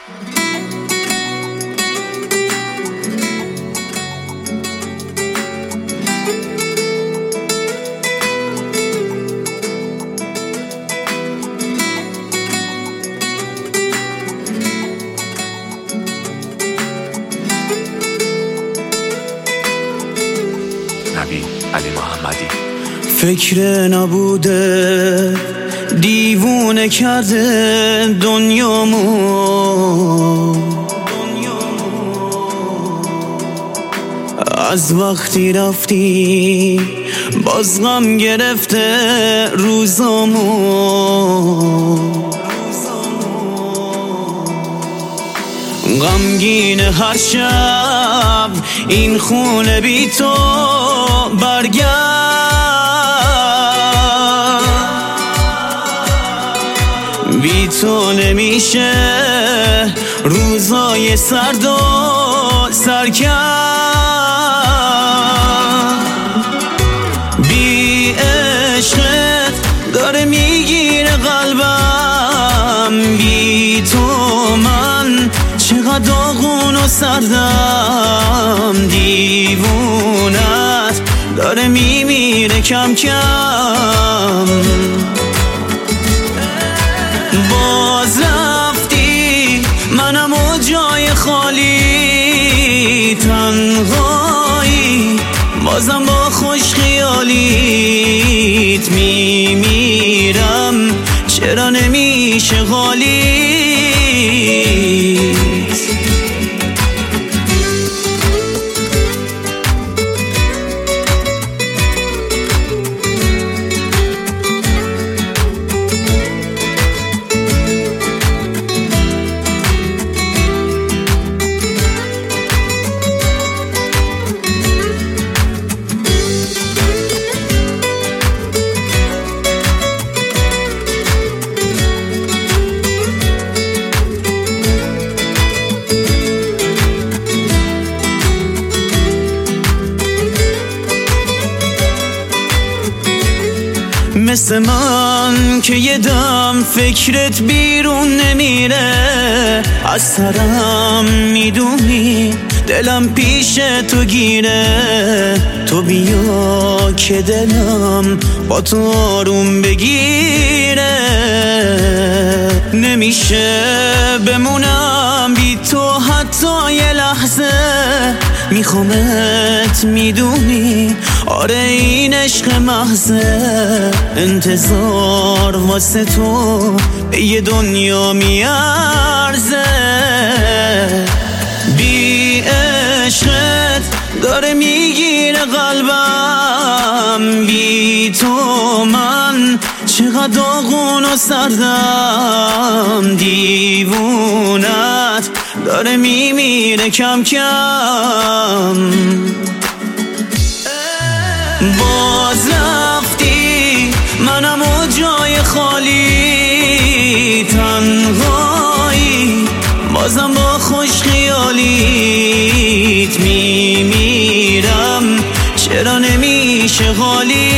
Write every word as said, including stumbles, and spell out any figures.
علی محمدی. فکر نبوده دیوونه کرده دنیامو، از وقتی رفتی باز غم گرفته روزامو، غمگین هر شب این خونه بی تو برگرد، بی تو نمیشه روزای سرد و سرکرد، بی عشقت داره میگیره قلبم، بی تو من چقدر داغون و سردم، دیوونت داره میمیره کم کم، باز رفتی منم و جای خالی، تنهایی بازم با خوش خیالیت میمیرم، چرا نمیشه غالیت. مثل من که یه دم فکرت بیرون نمیره از سرم، میدونی دلم پیش تو گیره، تو بیا که دلم با تو آروم بگیره، نمیشه بمونم بی تو حتی یه لحظه، میخوامت میدونی آره این عشق محضه، انتظار واسه تو به یه دنیا میارزه، بی عشقت داره میگیره قلبم، بی تو من چقدر داغون و سردم، دیوونت داره میمیره کم کم، باز رفتی منم و جای خالی، تنهایی بازم با خوش خیالیت میمیرم، چرا نمیشه غالی.